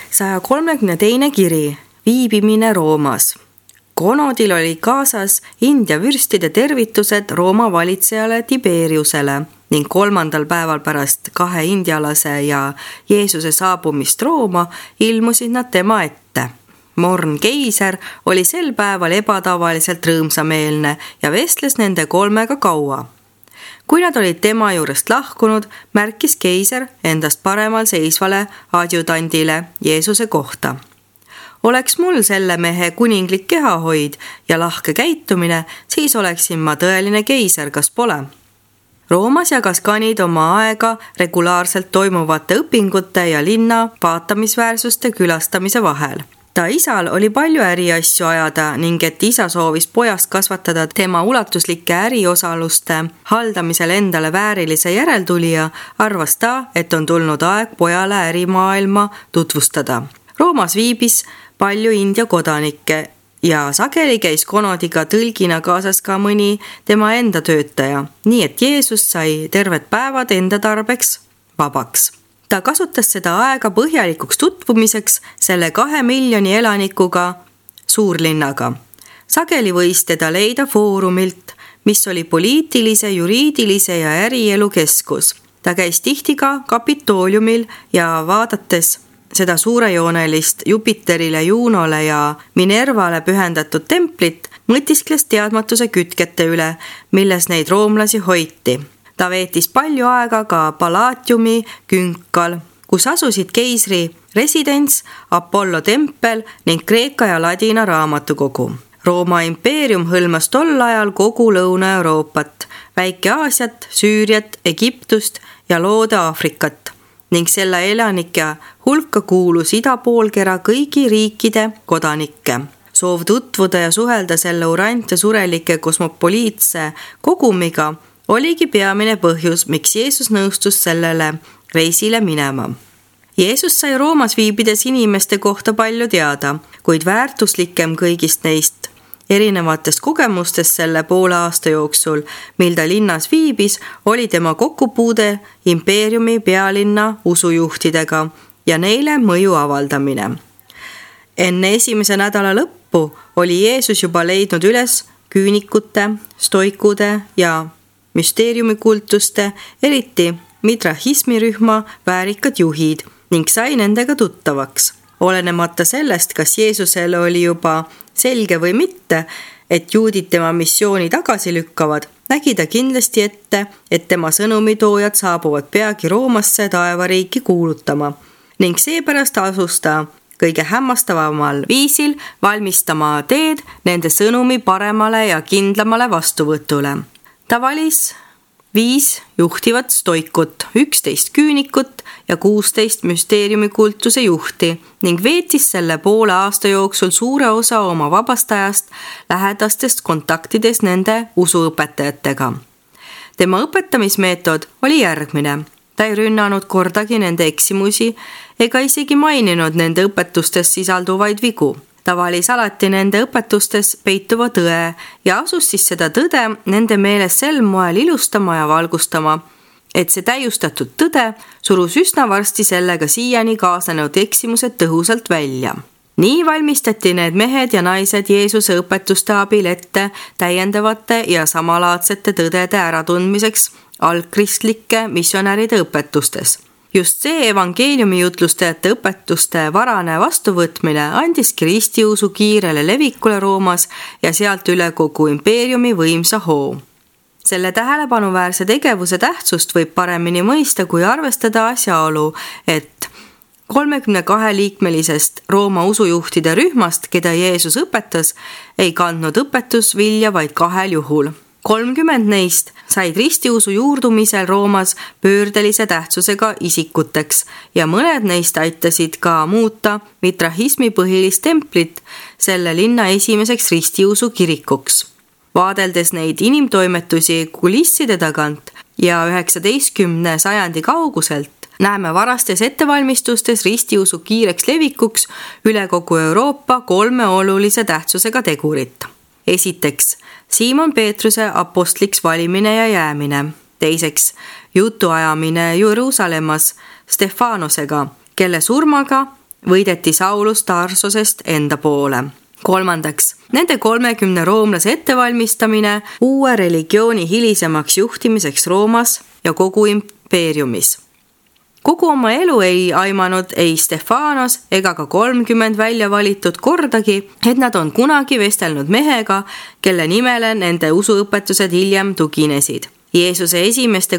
132. kiri, viibimine Roomas. Konodil oli kaasas India vürstide tervitused Rooma valitsejale Tiberiusele ning 3. päeval pärast 2 indialase ja Jeesuse saabumist Rooma ilmusid nad tema ette. Morn keiser oli sel päeval ebatavaliselt rõõmsameelne ja vestles nende 3 kaua. Kui nad olid tema juurest lahkunud, märkis keiser endast paremal seisvale adjutandile Jeesuse kohta. Oleks mul selle mehe kuninglik kehahoid ja lahke käitumine, siis oleksin ma tõeline keiser, kas pole? Roomas jagas kanid oma aega regulaarselt toimuvate õpingute ja linna vaatamisväärsuste külastamise vahel. Ta isal oli palju äriasju ajada ning et isa soovis pojast kasvatada tema ulatuslike äriosaluste haldamisel endale väärilise järeltulija, arvas ta, et on tulnud aeg pojale ärimaailma tutvustada. Roomas viibis palju India kodanikke ja sageli käis Konodiga tõlgina kaasas ka mõni tema enda töötaja, nii et Jeesus sai terved päevad enda tarbeks vabaks. Ta kasutas seda aega põhjalikuks tutvumiseks selle 2 miljoni elanikuga suurlinnaga. Sageli võis teda leida foorumilt, mis oli poliitilise, juriidilise ja ärielu keskus. Ta käis tihti ka Kapitooliumil ja vaadates seda suurejoonelist Jupiterile, Juunole ja Minervale pühendatud templit, mõtiskles teadmatuse kütkete üle, milles neid roomlasi hoiti. Ta veetis palju aega ka Palatiumi künkal, kus asusid keisri residents, Apollo tempel ning Kreeka ja Ladina raamatukogu. Rooma impeerium hõlmas tol ajal kogu Lõuna-Euroopat, Väike-Aasiat, Süüriat, Egiptust ja Loode-Aafrikat ning selle elanike hulka kuulus idapoolkera kõigi riikide kodanikke. Soov tutvuda ja suhelda selle urant ja surelike kosmopoliitse kogumiga oligi peamine põhjus, miks Jeesus nõustus sellele reisile minema. Jeesus sai Roomas viibides inimeste kohta palju teada, kuid väärtuslikem kõigist neist erinevatest kogemustest selle poole aasta jooksul, mil ta linnas viibis, oli tema kokkupuude impeeriumi pealinna usujuhtidega ja neile mõju avaldamine. Enne 1. nädala lõppu oli Jeesus juba leidnud üles küünikute, stoikude ja müsteeriumikultuste, eriti mitrahismirühma väärikad juhid ning sai nendega tuttavaks. Olenemata sellest, kas Jeesusele oli juba selge või mitte, et juudid tema missiooni tagasi lükkavad, nägi ta kindlasti ette, et tema sõnumitoojad saabuvad peagi Roomasse taevariiki kuulutama ning seepärast asus ta kõige hämmastavamal viisil valmistama teed nende sõnumi paremale ja kindlamale vastuvõtule. Ta valis 5 juhtivat stoikut, 11 küünikut ja 16 müsteeriumikultuse juhti ning veetis selle poole aasta jooksul suure osa oma vabastajast lähedastest kontaktides nende usuõpetajatega. Tema õpetamismeetod oli järgmine. Ta ei rünnanud kordagi nende eksimusi ega isegi maininud nende õpetustes sisalduvaid vigu. Ta valis alati nende õpetustes peituva tõe ja asus siis seda tõde nende meeles sel moel ilustama ja valgustama, et see täiustatud tõde surus üsna varsti sellega siiani kaasanud eksimused tõhusalt välja. Nii valmistati need mehed ja naised Jeesuse õpetuste abil ette täiendavate ja samalaadsete tõdede äratundmiseks algkristlike missionäride õpetustes. Just see evangeeliumi jutlustajate õpetuste varane vastuvõtmine andis kristiusu kiirele levikule Roomas ja sealt üle kogu impeeriumi võimsa hoo. Selle tähelepanuväärse tegevuse tähtsust võib paremini mõista, kui arvestada asjaolu, et 32 liikmelisest Rooma usujuhtide rühmast, keda Jeesus õpetas, ei kandnud õpetus vilja vaid 2 juhul. 30 neist said ristiusu juurdumisel Roomas pöördelise tähtsusega isikuteks ja mõned neist aitasid ka muuta mitrahismi põhilist templit selle linna esimeseks ristiusu kirikuks. Vaadeldes neid inimtoimetusi kulisside tagant ja 19. sajandi kauguselt, näeme varastes ettevalmistustes ristiusu kiireks levikuks üle kogu Euroopa 3 olulise tähtsusega tegurit. Esiteks, Siimon Peetruse apostliks valimine ja jäämine. Teiseks, jutuajamine Jeruusalemmas Stefanosega, kelle surmaga võideti Saulus Tarsosest enda poole. Kolmandaks, nende 30 roomlase ettevalmistamine uue religiooni hilisemaks juhtimiseks Roomas ja kogu impeeriumis. Kogu oma elu ei aimanud ei Stefanos ega ka 30 välja valitud kordagi, et nad on kunagi vestelnud mehega, kelle nimele nende usuõpetused hiljem tuginesid. Jeesuse esimeste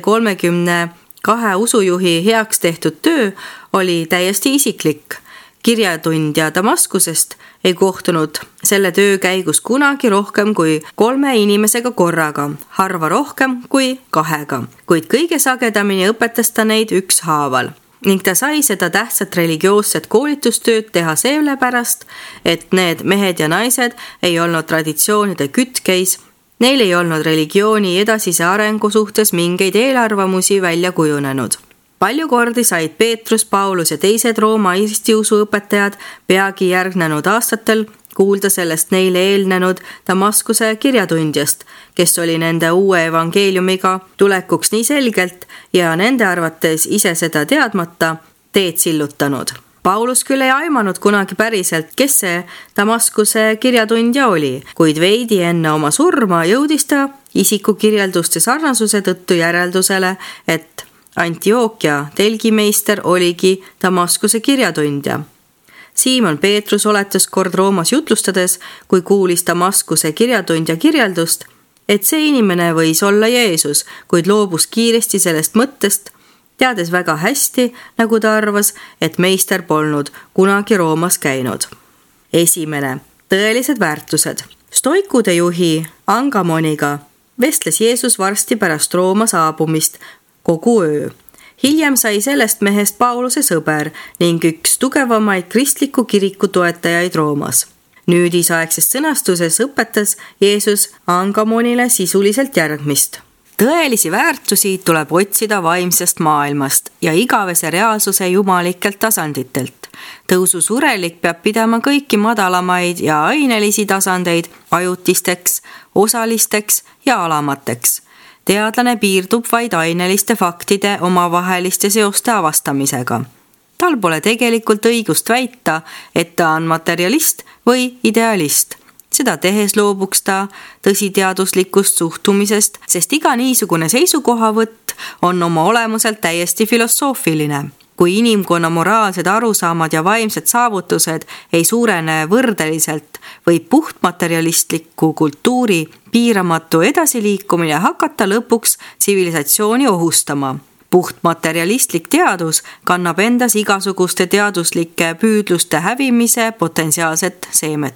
32 usujuhi heaks tehtud töö oli täiesti isiklik. Kirjatundja Damaskusest ei kohtunud selle töö käigus kunagi rohkem kui 3 inimesega korraga, harva rohkem kui 2, kuid kõige sagedamini õpetas ta neid ükshaaval. Ning ta sai seda tähtsat religioosset koolitustööd teha sellepärast, et need mehed ja naised ei olnud traditsioonide kütkeis, neil ei olnud religiooni edasise arengu suhtes mingeid eelarvamusi välja kujunenud. Palju kordi said Peetrus, Paulus ja teised Rooma ristiusuõpetajad peagi järgnenud aastatel kuulda sellest neile eelnenud Damaskuse kirjatundjast, kes oli nende uue evangeeliumiga tulekuks nii selgelt ja nende arvates ise seda teadmata teed sillutanud. Paulus küll ei aimanud kunagi päriselt, kes see Damaskuse kirjatundja oli, kuid veidi enne oma surma jõudis ta isikukirjelduste sarnasuse tõttu järeldusele, et Antiookia telgimeister oligi Damaskuse kirjatundja. Siimon Peetrus oletas kord Roomas jutlustades, kui kuulis Damaskuse kirjatundja kirjeldust, et see inimene võis olla Jeesus, kuid loobus kiiresti sellest mõttest, teades väga hästi, nagu ta arvas, et meister polnud kunagi Roomas käinud. Esimene, tõelised väärtused. Stoikude juhi Angamoniga vestles Jeesus varsti pärast Rooma saabumist kogu öö. Hiljem sai sellest mehest Pauluse sõber ning üks tugevamaid kristliku kiriku toetajaid Roomas. Nüüdisaegses sõnastuses õpetas Jeesus Angamonile sisuliselt järgmist. Tõelisi väärtusi tuleb otsida vaimsest maailmast ja igavese reaalsuse jumalikelt tasanditelt. Tõususurelik peab pidama kõiki madalamaid ja ainelisi tasandeid ajutisteks, osalisteks ja alamateks. Teadlane piirdub vaid aineliste faktide omavaheliste seoste avastamisega. Tal pole tegelikult õigust väita, et ta on materialist või idealist. Seda tehes loobuks ta tõsiteaduslikust suhtumisest, sest iga niisugune seisukohavõtt on oma olemuselt täiesti filosoofiline. Kui inimkonna moraalsed arusaamad ja vaimsed saavutused ei suurene võrdeliselt, võib puhtmaterialistliku kultuuri piiramatu edasiliikumine hakata lõpuks tsivilisatsiooni ohustama. Puhtmaterialistlik teadus kannab endas igasuguste teaduslike püüdluste hävimise potentsiaalset seemet.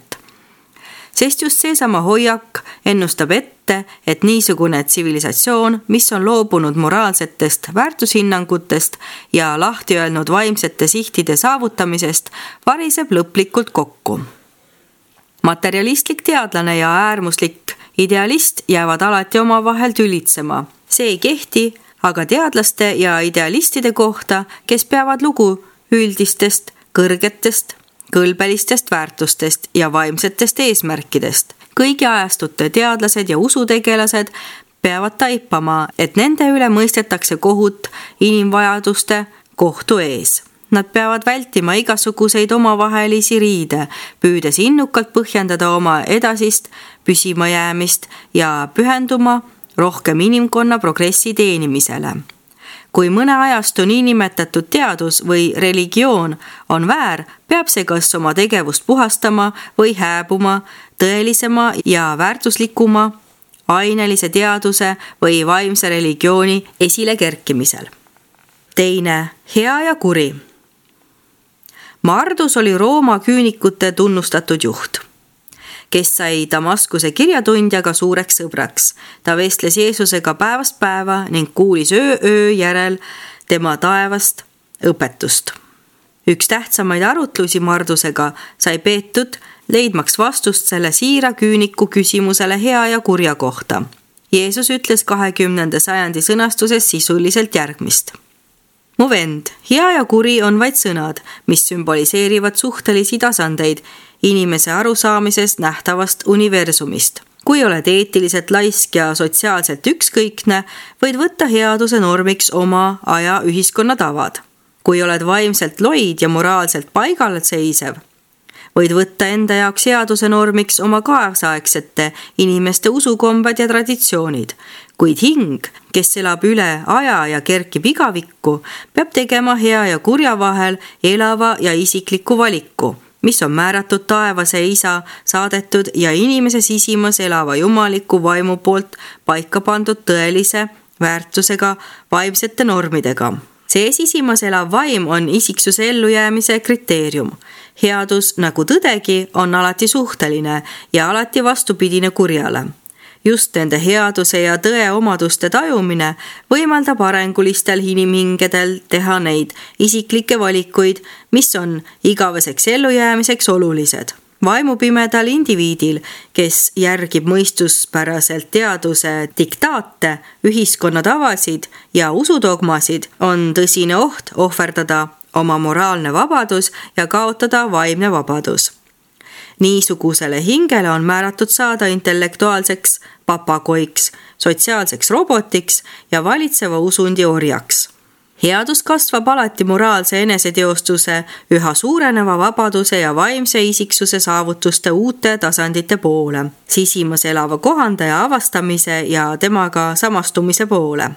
Sest just seesama hoiak ennustab ette, et niisugune tsivilisatsioon, mis on loobunud moraalsetest väärtushinnangutest ja lahti öelnud vaimsete sihtide saavutamisest, variseb lõplikult kokku. Materialistlik teadlane ja äärmuslik idealist jäävad alati omavahel tülitsema. See ei kehti aga teadlaste ja idealistide kohta, kes peavad lugu üldistest, kõrgetest, kõlbelistest väärtustest ja vaimsetest eesmärkidest. Kõigi ajastute teadlased ja usutegelased peavad taipama, et nende üle mõistetakse kohut inimvajaduste kohtu ees. Nad peavad vältima igasuguseid omavahelisi riide, püüdes innukalt põhjendada oma edasist püsimajäämist ja pühenduma rohkem inimkonna progressi teenimisele. Kui mõne ajastu niinimetatud teadus või religioon on väär, peab see kas oma tegevust puhastama või hääbuma tõelisema ja väärtuslikuma ainelise teaduse või vaimse religiooni esile kerkimisel. Teine, hea ja kuri. Mardus oli Rooma küünikute tunnustatud juht, kes sai Damaskuse kirjatundjaga suureks sõbraks. Ta vestles Jeesusega päevast päeva ning kuulis öö järel tema taevast õpetust. Üks tähtsamaid arutlusi Mardusega sai peetud, leidmaks vastust selle siira küüniku küsimusele hea ja kurja kohta. Jeesus ütles 20. sajandi sõnastuses sisuliselt järgmist. Mu vend, hea ja kuri on vaid sõnad, mis sümboliseerivad suhtelisi tasandeid inimese arusaamisest nähtavast universumist. Kui oled eetiliselt laisk ja sotsiaalselt ükskõikne, võid võtta headuse normiks oma aja ühiskonna tavad. Kui oled vaimselt loid ja moraalselt paigal seisev, võid võtta enda jaoks headuse normiks oma kaasaegsete inimeste usukombed ja traditsioonid, kuid hing, kes elab üle aja ja kerkib igavikku, peab tegema hea ja kurja vahel elava ja isikliku valiku, mis on määratud taevase isa saadetud ja inimese sisimas elava jumaliku vaimu poolt paika pandud tõelise väärtusega vaimsete normidega. See sisimas elav vaim on isiksuse ellujäämise kriteerium. Headus nagu tõdegi on alati suhteline ja alati vastupidine kurjale. Just nende headuse ja tõe omaduste tajumine võimaldab arengulistel inimhingedel teha neid isiklikke valikuid, mis on igaveseks ellujäämiseks olulised. Vaimupimedal indiviidil, kes järgib mõistuspäraselt teaduse diktaate, ühiskonna tavasid ja usudogmasid, on tõsine oht ohverdada oma moraalne vabadus ja kaotada vaimne vabadus. Niisugusele hingele on määratud saada intellektuaalseks papagoiks, sotsiaalseks robotiks ja valitseva usundi orjaks. Headus kasvab alati moraalse eneseteostuse, üha suureneva vabaduse ja vaimse isiksuse saavutuste uute tasandite poole, sisimas elava kohandaja avastamise ja temaga samastumise poole.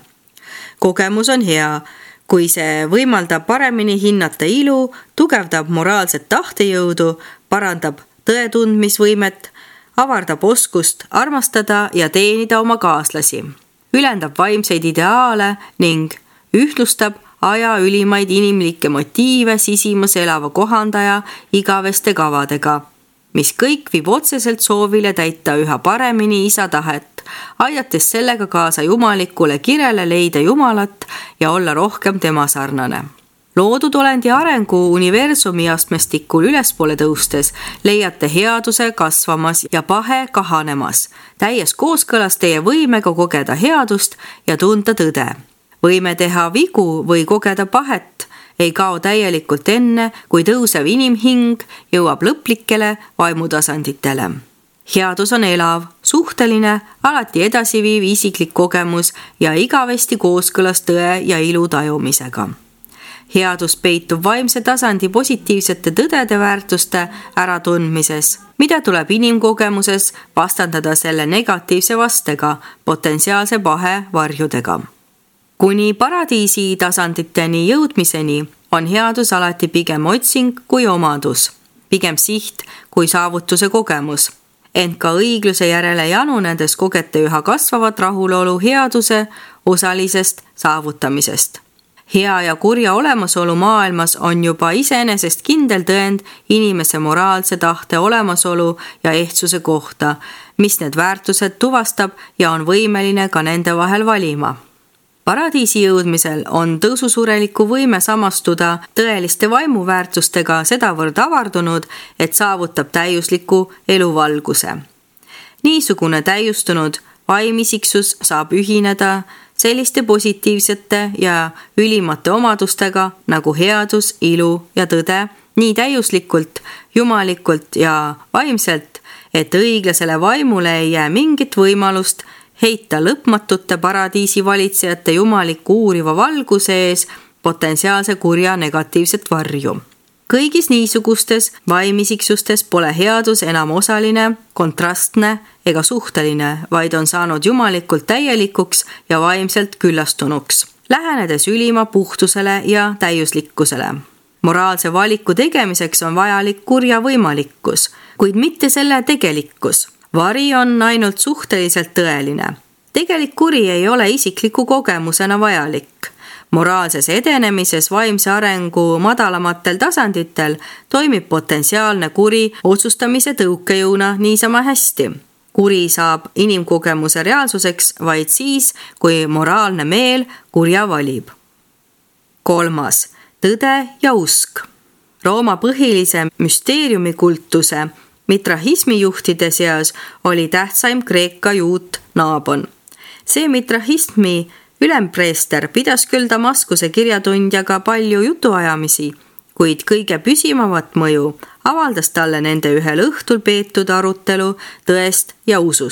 Kogemus on hea, kui see võimaldab paremini hinnata ilu, tugevdab moraalset tahtejõudu, parandab tõetundmisvõimet, avardab oskust armastada ja teenida oma kaaslasi, ülendab vaimseid ideaale ning ühtlustab aja ülimaid inimlikke motiive sisimas elava kohandaja igaveste kavadega, mis kõik viib otseselt soovile täita üha paremini isa tahet, aidates sellega kaasa jumalikule kirele leida Jumalat ja olla rohkem tema sarnane. Loodud olendi arengu universumi astmestikul ülespoole tõustes leiate headuse kasvamas ja pahe kahanemas, täies kooskõlas teie võimega kogeda headust ja tunda tõde. Võime teha vigu või kogeda pahet, ei kao täielikult enne, kui tõusev inimhing jõuab lõplikele vaimutasanditele. Headus on elav, suhteline, alati edasiviiv isiklik kogemus ja igavesti kooskõlas tõe ja ilu tajumisega. Headus peitub vaimse tasandi positiivsete tõdede väärtuste äratundmises, mida tuleb inimkogemuses vastandada selle negatiivse vastega, potentsiaalse pahe varjudega. Kuni paradiisi tasanditeni jõudmiseni on headus alati pigem otsing kui omadus, pigem siht kui saavutuse kogemus. Ent ka õigluse järele janunedes kogete üha kasvavat rahulolu headuse osalisest saavutamisest. Hea ja kurja olemasolu maailmas on juba iseenesest kindel tõend inimese moraalse tahte olemasolu ja ehtsuse kohta, mis need väärtused tuvastab ja on võimeline ka nende vahel valima. Paradiisi jõudmisel on tõususureliku võime samastuda tõeliste vaimuväärtustega sedavõrd avardunud, et saavutab täiusliku eluvalguse. Niisugune täiustunud vaimisiksus saab ühineda selliste positiivsete ja ülimate omadustega nagu headus, ilu ja tõde nii täiuslikult, jumalikult ja vaimselt, et õiglasele vaimule ei jää mingit võimalust heita lõpmatute paradiisi valitsejate jumaliku uuriva valguse ees potentsiaalse kurja negatiivset varju. Kõigis niisugustes vaimisiksustes pole headus enam osaline, kontrastne ega suhteline, vaid on saanud jumalikult täielikuks ja vaimselt küllastunuks, lähenedes ülima puhtusele ja täiuslikkusele. Moraalse valiku tegemiseks on vajalik kurja võimalikkus, kuid mitte selle tegelikkus. Vari on ainult suhteliselt tõeline. Tegelik kuri ei ole isikliku kogemusena vajalik. Moraalses edenemises vaimse arengu madalamatel tasanditel toimib potentsiaalne kuri otsustamise tõukejõuna niisama hästi. Kuri saab inimkogemuse reaalsuseks vaid siis, kui moraalne meel kurja valib. 3. Tõde ja usk. Rooma põhilise müsteeriumikultuse mitrahismi juhtide seas oli tähtsaim Kreeka juut Naabon. See mitrahismi ülempreester pidas küll Damaskuse kirjatundjaga palju jutuajamisi, kuid kõige püsimavat mõju avaldas talle nende ühel õhtul peetud arutelu tõest ja usust.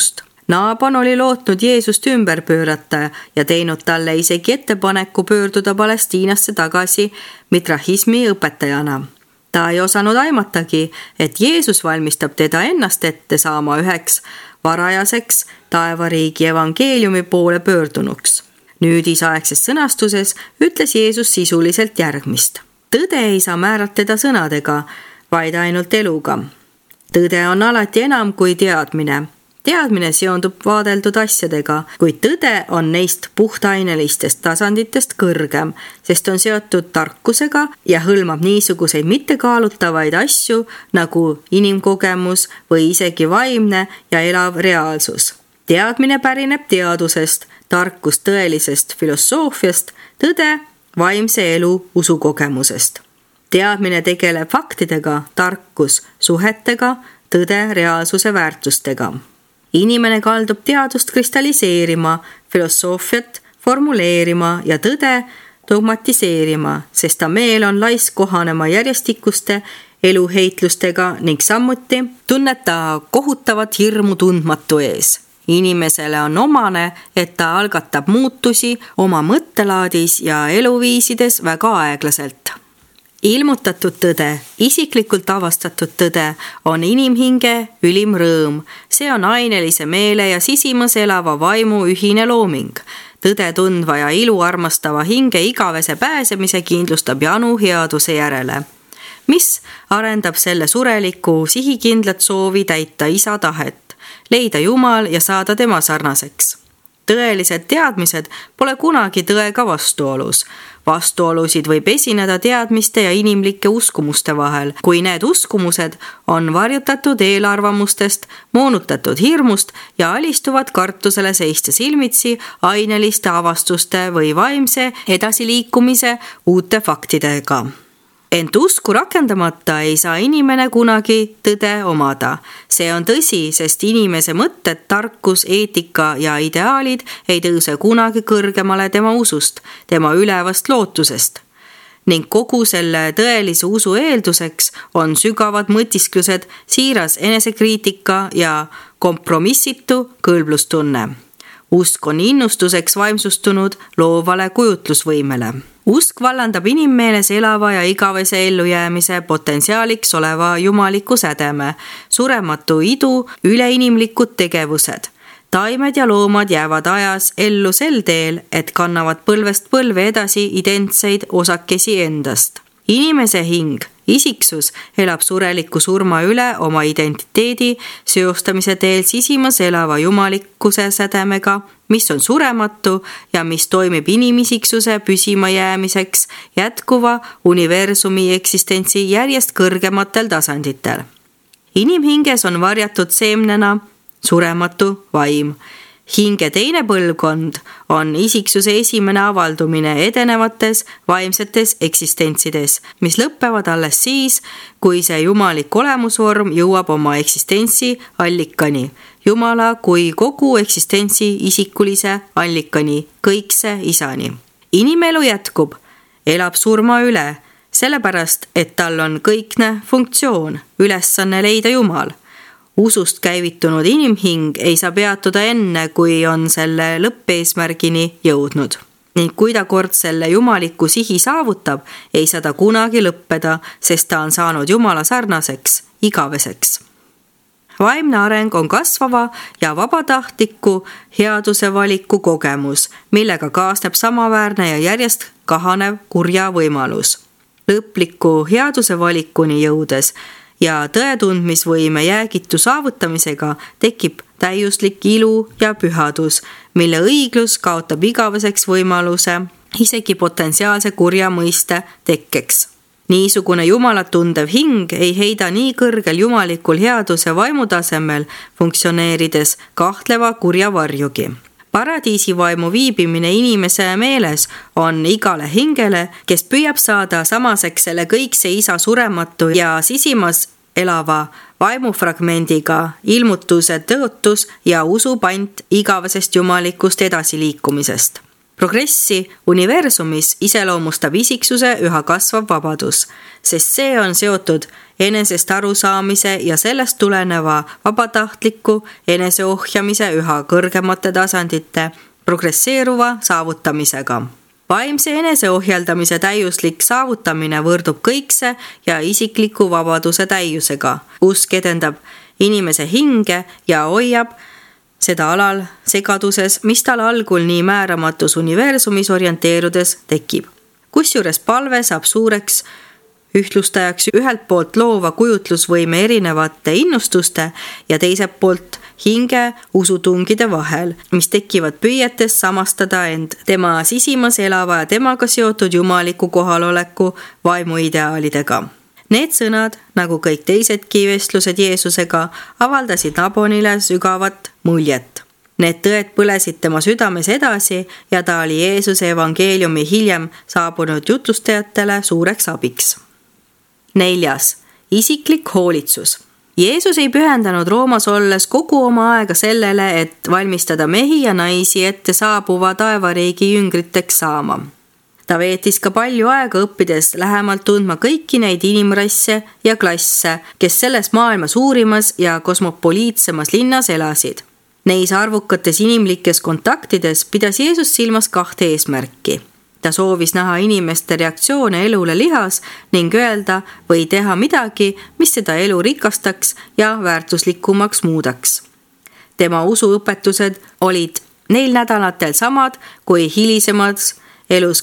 Naaban oli lootnud Jeesust ümber pöörata ja teinud talle isegi ettepaneku pöörduda Palestiinasse tagasi mitrahismi õpetajana. Ta ei osanud aimatagi, et Jeesus valmistab teda ennast ette saama üheks varajaseks taevariigi evangeeliumi poole pöördunuks. Nüüdisaegses sõnastuses ütles Jeesus sisuliselt järgmist. Tõde ei saa määratleda sõnadega, vaid ainult eluga. Tõde on alati enam kui teadmine. Teadmine seondub vaadeldud asjadega, kuid tõde on neist puhtainelistest tasanditest kõrgem, sest on seotud tarkusega ja hõlmab niisuguseid mittekaalutavaid asju nagu inimkogemus või isegi vaimne ja elav reaalsus. Teadmine pärineb teadusest, tarkus tõelisest filosoofiast, tõde vaimse elu usukogemusest. Teadmine tegeleb faktidega, tarkus suhetega, tõde reaalsuse väärtustega. Inimene kaldub teadust kristalliseerima, filosoofiat formuleerima ja tõde dogmatiseerima, sest ta meel on laisk kohanema järjestikuste eluheitlustega ning samuti tunneb ta kohutavat hirmu tundmatu ees. Inimesele on omane, et ta algatab muutusi oma mõttelaadis ja eluviisides väga aeglaselt. Ilmutatud tõde, isiklikult avastatud tõde on inimhinge ülim rõõm. See on ainelise meele ja sisimas elava vaimu ühine looming. Tõde tundva ja ilu armastava hinge igavese pääsemise kindlustab janu headuse järele, mis arendab selle sureliku sihikindlat soovi täita isa tahet, leida Jumal ja saada tema sarnaseks. Tõelised teadmised pole kunagi tõega vastuolus. Vastuolusid võib esineda teadmiste ja inimlike uskumuste vahel, kui need uskumused on varjutatud eelarvamustest, moonutatud hirmust ja alistuvad kartusele seista silmitsi aineliste avastuste või vaimse edasiliikumise uute faktidega. Ent usku rakendamata ei saa inimene kunagi tõde omada. See on tõsi, sest inimese mõtted, tarkus, eetika ja ideaalid ei tõuse kunagi kõrgemale tema usust, tema ülevast lootusest. Ning kogu selle tõelise usu eelduseks on sügavad mõtisklused, siiras enesekriitika ja kompromissitu kõlblustunne. Usk on innustuseks vaimsustunud loovale kujutlusvõimele. Usk vallandab inimmeeles elava ja igavese ellujäämise potentsiaaliks oleva jumaliku sädeme, surematu idu, üleinimlikud tegevused. Taimed ja loomad jäävad ajas ellu sel teel, et kannavad põlvest põlve edasi identseid osakesi endast. Inimese hing, isiksus elab sureliku surma üle oma identiteedi seostamise teel sisimas elava jumalikkuse sädemega, mis on surematu ja mis toimib inimisiksuse püsima jäämiseks jätkuva universumi eksistentsi järjest kõrgematel tasanditel. Inimhinges on varjatud seemnena surematu vaim. Hinge teine põlvkond on isiksuse esimene avaldumine edenevates vaimsetes eksistentsides, mis lõppevad alles siis, kui see jumalik olemusvorm jõuab oma eksistentsi allikani, Jumala kui kogu eksistentsi isikulise allikani, kõikse isani. Inimelu jätkub, elab surma üle, sellepärast, et tal on kõikne funktsioon, ülesanne leida Jumal. Usust käivitunud inimhing ei saa peatuda enne, kui on selle lõppeesmärgini jõudnud. Ning kui ta kord selle jumaliku sihi saavutab, ei saa ta kunagi lõppeda, sest ta on saanud Jumala sarnaseks, igaveseks. Vaimne areng on kasvava ja vabatahtliku headuse valiku kogemus, millega kaasneb samaväärne ja järjest kahanev kurja võimalus. Lõpliku headuse valikuni jõudes ja tõetundmisvõime jäägitu saavutamisega tekib täiuslik ilu ja pühadus, mille õiglus kaotab igaveseks võimaluse isegi potentsiaalse kurja mõiste tekkeks. Niisugune Jumalat tundev hing ei heida nii kõrgel jumalikul headuse vaimutasemel funktsioneerides kahtleva kurja varjugi. Paradiisi vaimu viibimine inimese meeles on igale hingele, kes püüab saada samaseks selle kõikse isa surematu ja sisimas elava vaimufragmendiga ilmutuse tõotus ja usupant igavesest jumalikust edasiliikumisest. Progressi universumis iseloomustab isiksuse üha kasvav vabadus. sest see on seotud enesest arusaamise ja sellest tuleneva vabatahtliku eneseohjamise üha kõrgemate tasandite progresseeruva saavutamisega. Vaimse eneseohjeldamise täiuslik saavutamine võrdub kõikse ja isikliku vabaduse täiusega. Usk edendab inimese hinge ja hoiab seda alal segaduses, mis tal algul nii määramatus universumis orienteerudes tekib. Kusjuures palve saab suureks ühtlustajaks ühelt poolt loova kujutlusvõime erinevate innustuste ja teiselt poolt hinge usutungide vahel, mis tekivad püüetes samastada end tema sisimas elava ja temaga seotud jumaliku kohaloleku vaimuideaalidega. Need sõnad, nagu kõik teisedki vestlused Jeesusega, avaldasid Nabonile sügavat muljet. Need tõed põlesid tema südames edasi ja ta oli Jeesuse evangeeliumi hiljem saabunud jutlustajatele suureks abiks. 4. Isiklik hoolitsus. Jeesus ei pühendanud Roomas olles kogu oma aega sellele, et valmistada mehi ja naisi ette saabuva taevariigi jüngriteks saama. Ta veetis ka palju aega õppides lähemalt tundma kõiki neid inimrasse ja klasse, kes selles maailma suurimas ja kosmopoliitsemas linnas elasid. Neis arvukates inimlikes kontaktides pidas Jeesus silmas 2 eesmärki. Ta soovis näha inimeste reaktsioone elule lihas ning öelda või teha midagi, mis seda elu rikastaks ja väärtuslikumaks muudaks. Tema usuõpetused olid neil nädalatel samad kui hilisemad elus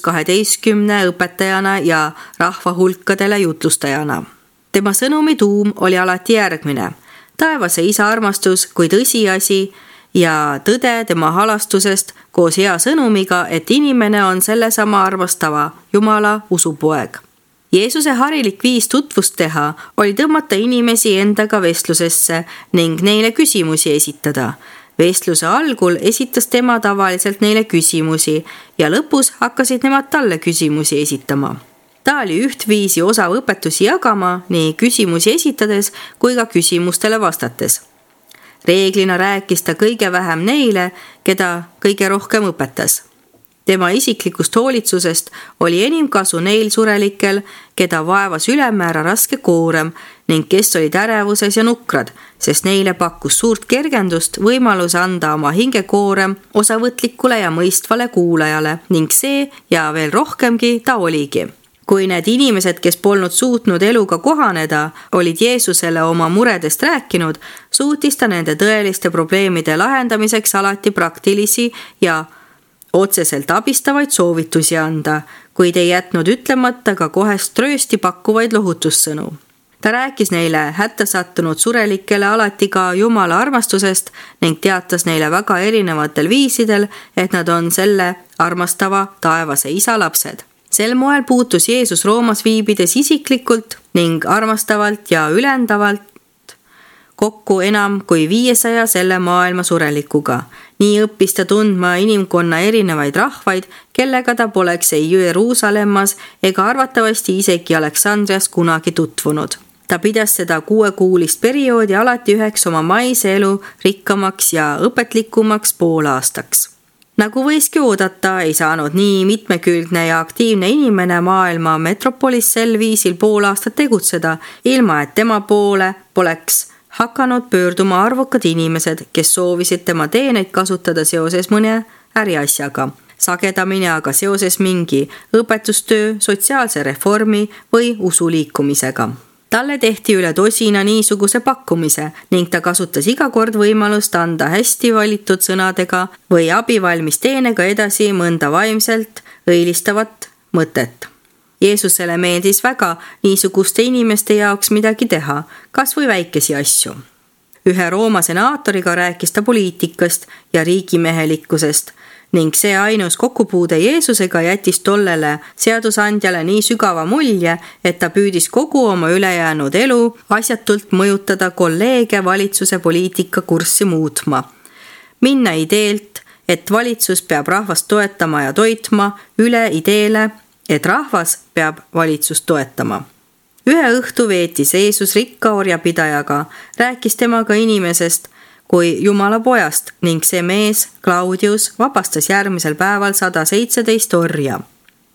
12 õpetajana ja rahva hulkadele jutlustajana. Tema sõnumi tuum oli alati järgmine. Taevase isa armastus kui tõsiasi ja tõde tema halastusest koos hea sõnumiga, et inimene on sellesama armastava Jumala usupoeg. Jeesuse harilik viis tutvust teha oli tõmmata inimesi endaga vestlusesse ning neile küsimusi esitada. Vestluse algul esitas tema tavaliselt neile küsimusi ja lõpus hakkasid nemad talle küsimusi esitama. Ta oli ühtviisi osav õpetusi jagama nii küsimusi esitades kui ka küsimustele vastates. Reeglina rääkis ta kõige vähem neile, keda kõige rohkem õpetas. Tema isiklikust hoolitsusest oli enim kasu neil surelikel, keda vaevas ülemäära raske koorem ning kes olid ärevuses ja nukrad, sest neile pakkus suurt kergendust võimalus anda oma hingekoorem osavõtlikule ja mõistvale kuulajale ning see ja veel rohkemgi ta oligi. Kui need inimesed, kes polnud suutnud eluga kohaneda, olid Jeesusele oma muredest rääkinud, suutis ta nende tõeliste probleemide lahendamiseks alati praktilisi ja otseselt abistavaid soovitusi anda, kuid ei jätnud ütlemata ka kohest tröösti pakkuvaid lohutussõnu. Ta rääkis neile hätta sattunud surelikele alati ka Jumala armastusest ning teatas neile väga erinevatel viisidel, et nad on selle armastava taevase isa lapsed. Sel moel puutus Jeesus Roomas viibides isiklikult ning armastavalt ja ülendavalt kokku enam kui 500 selle maailma surelikuga. Nii õppis ta tundma inimkonna erinevaid rahvaid, kellega ta poleks ei Jeruusalemmas ega arvatavasti isegi Aleksandrias kunagi tutvunud. Ta pidas seda 6-kuulist perioodi alati üheks oma maise elu rikkamaks ja õpetlikumaks poolaastaks. Nagu võiski oodata, ei saanud nii mitmekülgne ja aktiivne inimene maailma metropolis sel viisil pool aastat tegutseda, ilma et tema poole poleks hakanud pöörduma arvukad inimesed, kes soovisid tema teeneid kasutada seoses mõne äriasjaga, sagedamini aga seoses mingi õpetustöö, sotsiaalse reformi või usuliikumisega. Talle tehti üle tosina niisuguse pakkumise ning ta kasutas iga kord võimalust anda hästi valitud sõnadega või abivalmis teenega edasi mõnda vaimselt õilistavat mõtet. Jeesusele meeldis väga niisuguste inimeste jaoks midagi teha, kas või väikesi asju. Ühe Rooma senaatoriga rääkis ta poliitikast ja riigimehelikkusest ning see ainus kokkupuude Jeesusega jättis tollele seadusandjale nii sügava mulje, et ta püüdis kogu oma ülejäänud elu asjatult mõjutada kolleege valitsuse poliitika kurssi muutma. Minna ideelt, et valitsus peab rahvast toetama ja toitma, üle ideele, et rahvas peab valitsust toetama. Ühe õhtu veetis Jeesus rikka orjapidajaga, rääkis temaga inimesest kui Jumala pojast ning see mees, Claudius, vabastas järgmisel päeval 117 orja.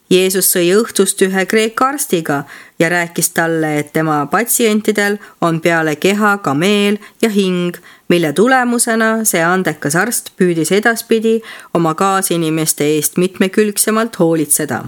Jeesus sõi õhtust ühe Kreeka arstiga ja rääkis talle, et tema patsientidel on peale keha ka meel ja hing, mille tulemusena see andekas arst püüdis edaspidi oma kaasinimeste eest mitmekülgsemalt hoolitseda.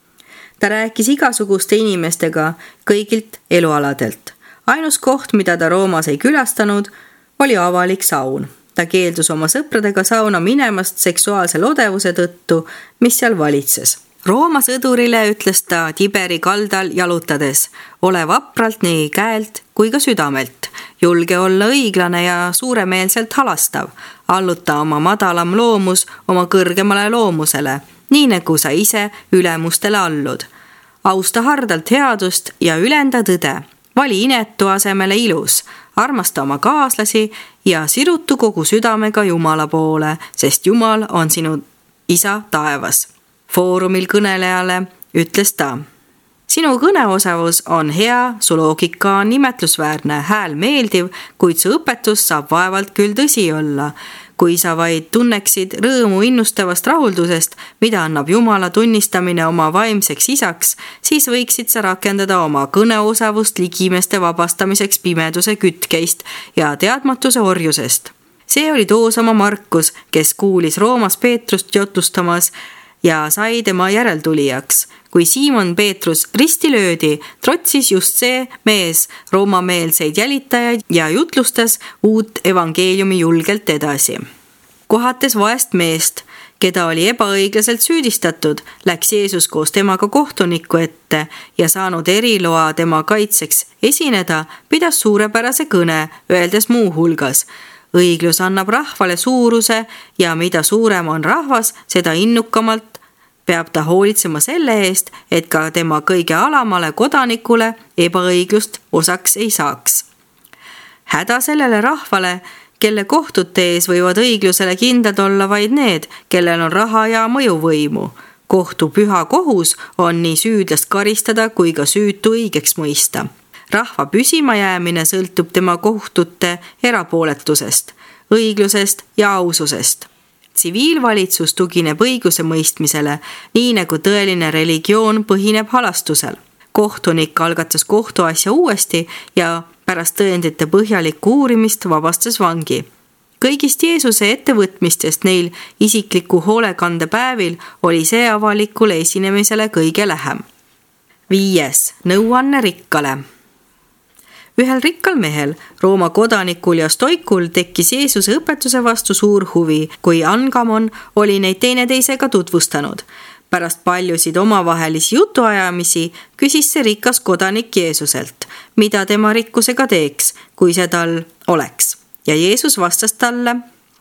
Ta rääkis igasuguste inimestega kõigilt elualadelt. Ainus koht, mida ta Roomas ei külastanud, oli avalik saun. Ta keeldus oma sõpradega sauna minemast seksuaalse lodevuse tõttu, mis seal valitses. Rooma sõdurile ütles ta Tiberi kaldal jalutades, ole vapralt nii käelt kui ka südamelt, julge olla õiglane ja suuremeelselt halastav, alluta oma madalam loomus oma kõrgemale loomusele, nii nagu sa ise ülemustele allud. Austa hardalt headust ja ülenda tõde, vali inetu asemele ilus, armasta oma kaaslasi ja sirutu kogu südamega Jumala poole, sest Jumal on sinu isa taevas. Foorumil kõnelejale ütles ta, sinu kõneosavus on hea, su loogika on nimetlusväärne, hääl meeldiv, kuid su õpetus saab vaevalt küll tõsi olla. Kui sa vaid tunneksid rõõmu innustavast rahuldusest, mida annab Jumala tunnistamine oma vaimseks isaks, siis võiksid sa rakendada oma kõneosavust ligimeste vabastamiseks pimeduse kütkeist ja teadmatuse orjusest. See oli toosama Markus, kes kuulis Roomas Peetrust jutlustamas ja sai tema järeltulijaks. Kui Siimon Peetrus risti löödi, trotsis just see mees roomameelseid jälitajaid ja jutlustas uut evangeeliumi julgelt edasi. Kohates vaest meest, keda oli ebaõiglaselt süüdistatud, läks Jeesus koos temaga kohtuniku ette ja saanud eriloa tema kaitseks esineda, pidas suurepärase kõne, öeldes muu hulgas, õiglus annab rahvale suuruse ja mida suurem on rahvas, seda innukamalt peab ta hoolitsema selle eest, et ka tema kõige alamale kodanikule ebaõiglust osaks ei saaks. Häda sellele rahvale, kelle kohtute ees võivad õiglusele kindlad olla vaid need, kellel on raha ja mõjuvõimu. Kohtu püha kohus on nii süüdlast karistada kui ka süütu õigeks mõista. Rahva püsima jäämine sõltub tema kohtute erapooletusest, õiglusest ja aususest. Tsiviilvalitsus tugineb õiguse mõistmisele, nii nagu tõeline religioon põhineb halastusel. Kohtunik algatas kohtuasja uuesti ja pärast tõendite põhjalikku uurimist vabastas vangi. Kõigist Jeesuse ettevõtmistest neil isikliku hoolekande päevil oli see avalikule esinemisele kõige lähem. 5. Nõuanne rikkale. Ühel rikkal mehel, Rooma kodanikul ja stoikul tekkis Jeesuse õpetuse vastu suur huvi, kui Angamon oli neid teineteisega tutvustanud. Pärast paljusid omavahelisi jutuajamisi küsis see rikas kodanik Jeesuselt, mida tema rikkusega teeks, kui see tal oleks. Ja Jeesus vastas talle,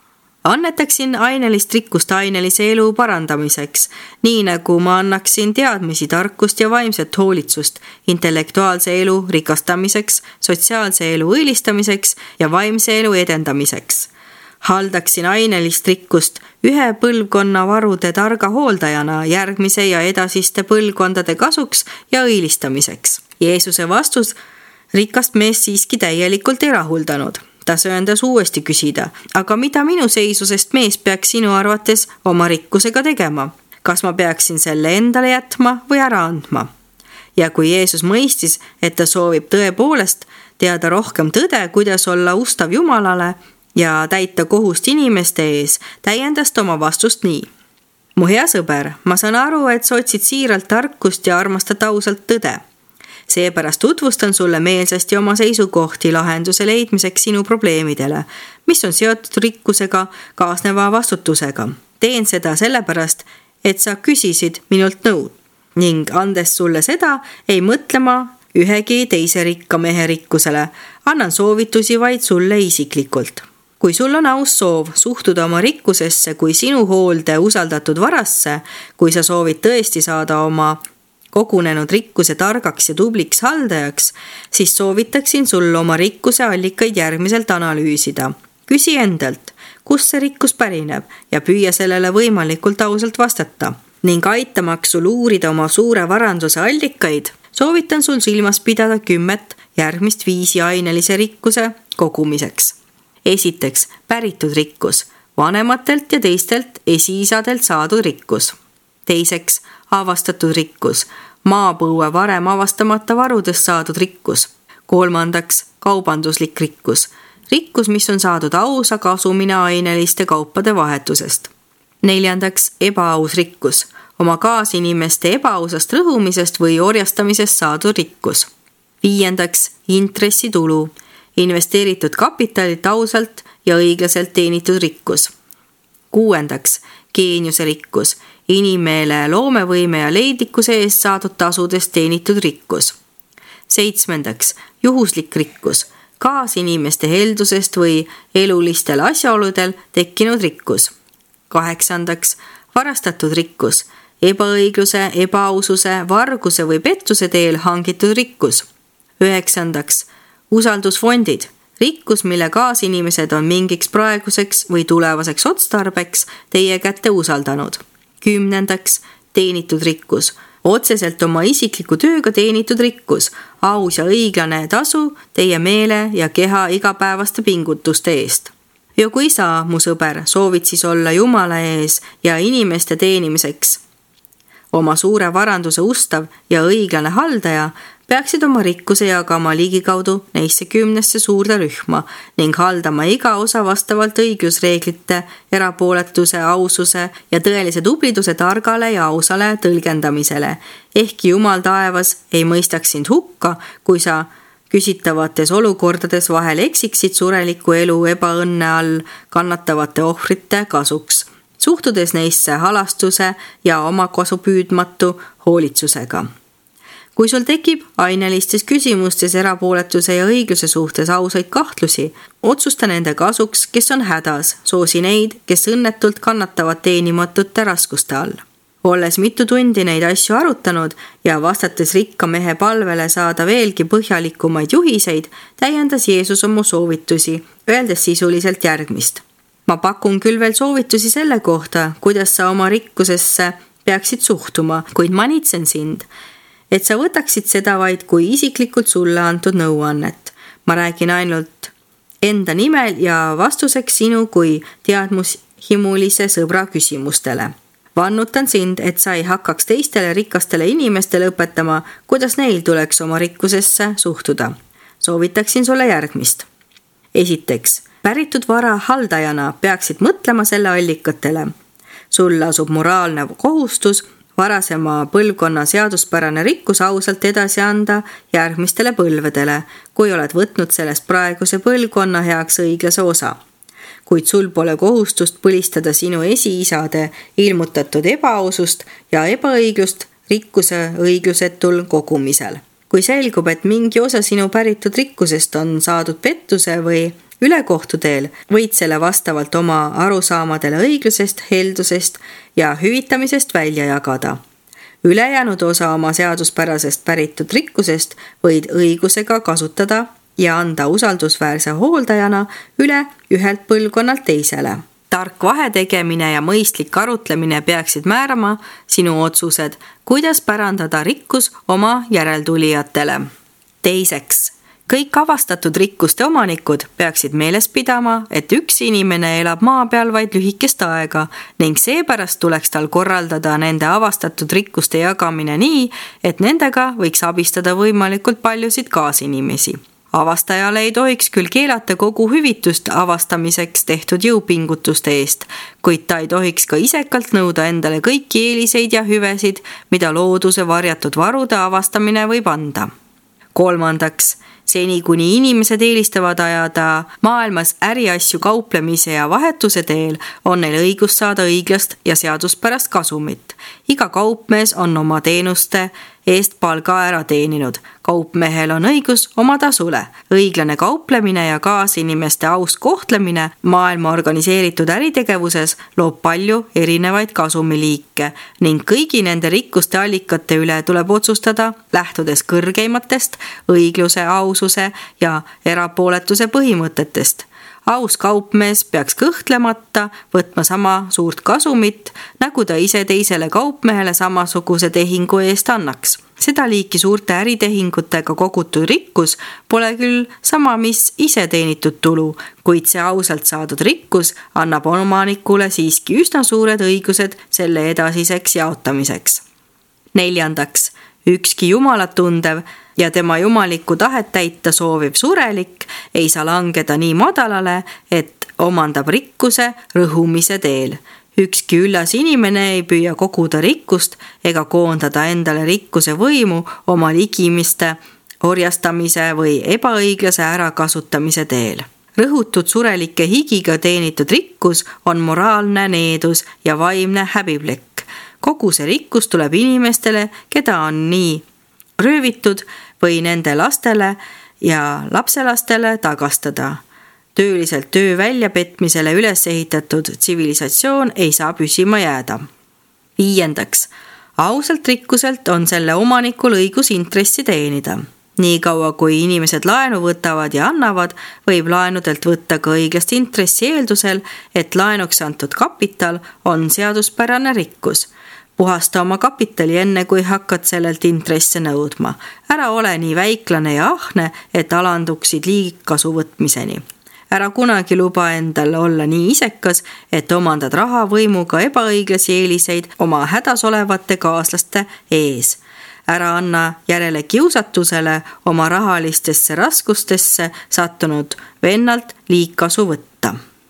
annetaksin ainelist rikkust ainelise elu parandamiseks, nii nagu ma annaksin teadmisi, tarkust ja vaimset hoolitsust, intellektuaalse elu rikastamiseks, sotsiaalse elu õilistamiseks ja vaimse elu edendamiseks. Haldaksin ainelist rikkust ühe põlvkonna varude targa hooldajana järgmise ja edasiste põlvkondade kasuks ja õilistamiseks. Jeesuse vastus rikast meest siiski täielikult ei rahuldanud. Ta sööndas uuesti küsida, aga mida minu seisusest mees peaks sinu arvates oma rikkusega tegema? Kas ma peaksin selle endale jätma või ära andma? Ja kui Jeesus mõistis, et ta soovib tõepoolest teada rohkem tõde, kuidas olla ustav Jumalale ja täita kohust inimeste ees, täiendas ta oma vastust nii. Mu hea sõber, ma saan aru, et sa otsid siiralt tarkust ja armastad ausalt tõde. Seepärast tutvustan sulle meelsasti oma seisukohti lahenduse leidmiseks sinu probleemidele, mis on seotud rikkusega kaasneva vastutusega. Teen seda sellepärast, et sa küsisid minult nõu ning andes sulle seda, ei mõtlema ühegi teise rikka mehe rikkusele, annan soovitusi vaid sulle isiklikult. Kui sul on aus soov suhtuda oma rikkusesse kui sinu hoolde usaldatud varasse, kui sa soovid tõesti saada oma kogunenud rikkuse targaks ja tubliks haldajaks, siis soovitaksin sul oma rikkuse allikaid järgmiselt analüüsida. Küsi endalt, kus see rikkus pärineb ja püüa sellele võimalikult ausalt vastata. Ning aitamaks sul uurida oma suure varanduse allikaid, soovitan sul silmas pidada 10 järgmist 5 ainelise rikkuse kogumiseks. Esiteks, päritud rikkus, vanematelt ja teistelt esiisadelt saadud rikkus. Teiseks, avastatud rikkus, maapõue varem avastamata varudest saadud rikkus. 3. kaubanduslik rikkus, rikkus, mis on saadud ausa kasumina aineliste kaupade vahetusest. 4. ebaaus rikkus, oma kaasinimeste ebaausast rõhumisest või orjastamisest saadud rikkus. 5. intressitulu, investeeritud kapitalilt ausalt ja õiglaselt teenitud rikkus. 6. geeniuse rikkus, inimeele loomevõime ja leidlikkuse eest saadud tasudest teenitud rikkus. 7. juhuslik rikkus, kaasinimeste heldusest või elulistel asjaoludel tekkinud rikkus. 8. varastatud rikkus, ebaõigluse, ebaaususe, varguse või pettuse teel hangitud rikkus. 9. usaldusfondid, rikkus, mille kaasinimesed on mingiks praeguseks või tulevaseks otstarbeks teie kätte usaldanud. 10. teenitud rikkus, otseselt oma isikliku tööga teenitud rikkus, aus ja õiglane tasu teie meele ja keha igapäevaste pingutuste eest. Ja kui sa, mu sõber, soovid siis olla Jumala ees ja inimeste teenimiseks oma suure varanduse ustav ja õiglane haldaja, peaksid oma rikkuse jagama ligikaudu neisse 10 suurde rühma ning haldama iga osa vastavalt õiglusreeglite, erapooletuse, aususe ja tõelise tubliduse targale ja ausale tõlgendamisele. Ehkki Jumal taevas ei mõistaks sind hukka, kui sa küsitavates olukordades vahel eksiksid sureliku elu ebaõnne all kannatavate ohvrite kasuks, suhtudes neisse halastuse ja omakasu püüdmatu hoolitsusega. Kui sul tekib ainelistes küsimustes erapooletuse ja õigluse suhtes ausaid kahtlusi, otsusta nende kasuks, kes on hädas, soosi neid, kes õnnetult kannatavad teenimatute raskuste all. Olles mitu tundi neid asju arutanud ja vastates rikka mehe palvele saada veelgi põhjalikumaid juhiseid, täiendas Jeesus oma soovitusi, öeldes sisuliselt järgmist. Ma pakun küll veel soovitusi selle kohta, kuidas sa oma rikkusesse peaksid suhtuma, kuid manitsen sind, et sa võtaksid seda vaid kui isiklikult sulle antud nõuannet. Ma räägin ainult enda nimel ja vastuseks sinu kui teadmushimulise sõbra küsimustele. Vannutan sind, et sa ei hakkaks teistele rikastele inimestele õpetama, kuidas neil tuleks oma rikkusesse suhtuda. Soovitaksin sulle järgmist. Esiteks, päritud vara haldajana peaksid mõtlema selle allikatele. Sul asub moraalne kohustus varasema põlvkonna seaduspärane rikkus ausalt edasi anda järgmistele põlvedele, kui oled võtnud sellest praeguse põlvkonna heaks õiglase osa. Kuid sul pole kohustust põlistada sinu esiisade ilmutatud ebaausust ja ebaõiglust rikkuse õiglusetul kogumisel. Kui selgub, et mingi osa sinu päritud rikkusest on saadud pettuse või ülekohtu teel, võid selle vastavalt oma arusaamadele õiglusest, heldusest ja hüvitamisest välja jagada. Ülejäänud osa oma seaduspärasest päritud rikkusest võid õigusega kasutada ja anda usaldusväärse hooldajana üle ühelt põlvkonnalt teisele. Tark vahetegemine ja mõistlik arutlemine peaksid määrama sinu otsused, kuidas pärandada rikkus oma järeltulijatele. Teiseks, kõik avastatud rikkuste omanikud peaksid meeles pidama, et üks inimene elab maa peal vaid lühikest aega ning seepärast tuleks tal korraldada nende avastatud rikkuste jagamine nii, et nendega võiks abistada võimalikult paljusid kaasinimesi. Avastajale ei tohiks küll keelata kogu hüvitust avastamiseks tehtud jõupingutuste eest, kuid ta ei tohiks ka isekalt nõuda endale kõiki eeliseid ja hüvesid, mida looduse varjatud varude avastamine võib anda. Kolmandaks, seni kuni inimesed eelistavad ajada maailmas äriasju kauplemise ja vahetuse teel, on neil õigus saada õiglast ja seaduspärast kasumit. Iga kaupmees on oma teenuste eest palga ära teeninud. Kaupmehel on õigus oma tasule. Õiglane kauplemine ja kaasinimeste aus kohtlemine maailma organiseeritud äritegevuses loob palju erinevaid kasumiliike ning kõigi nende rikkuste allikate üle tuleb otsustada lähtudes kõrgeimatest õigluse, aususe ja erapooletuse põhimõtetest. Aus kaupmees peaks kõhtlemata võtma sama suurt kasumit, nagu ta ise teisele kaupmehele samasuguse tehingu eest annaks. Seda liiki suurte äritehingutega kogutud rikkus pole küll sama, mis ise teenitud tulu, kuid see ausalt saadud rikkus annab omanikule siiski üsna suured õigused selle edasiseks jaotamiseks. 4. Ükski Jumalat tundev ja tema jumalikku tahet täita sooviv surelik ei saa langeda nii madalale, et omandab rikkuse rõhumise teel. Ükski üllas inimene ei püüa koguda rikkust ega koondada endale rikkuse võimu oma ligimiste orjastamise või ebaõiglase ärakasutamise teel. Rõhutud surelike higiga teenitud rikkus on moraalne needus ja vaimne häbiplekk. Kogu see rikkus tuleb inimestele, keda on nii röövitud või nende lastele ja lapselastele tagastada. Tööliselt töö väljapetmisele üles ehitatud tsivilisatsioon ei saa püsima jääda. 5. Ausalt rikkuselt on selle omanikul õigus intressi teenida. Nii kaua, kui inimesed laenu võtavad ja annavad, võib laenudelt võtta ka õiglast intressi eeldusel, et laenuks antud kapital on seaduspärane rikkus. Puhasta oma kapitali enne, kui hakkad sellelt intresse nõudma. Ära ole nii väiklane ja ahne, et alanduksid liigkasu võtmiseni. Ära kunagi luba endal olla nii isekas, et omandad raha võimuga ebaõiglasi eeliseid oma hädas olevate kaaslaste ees. Ära anna järele kiusatusele oma rahalistesse raskustesse sattunud vennalt liigkasu võtta.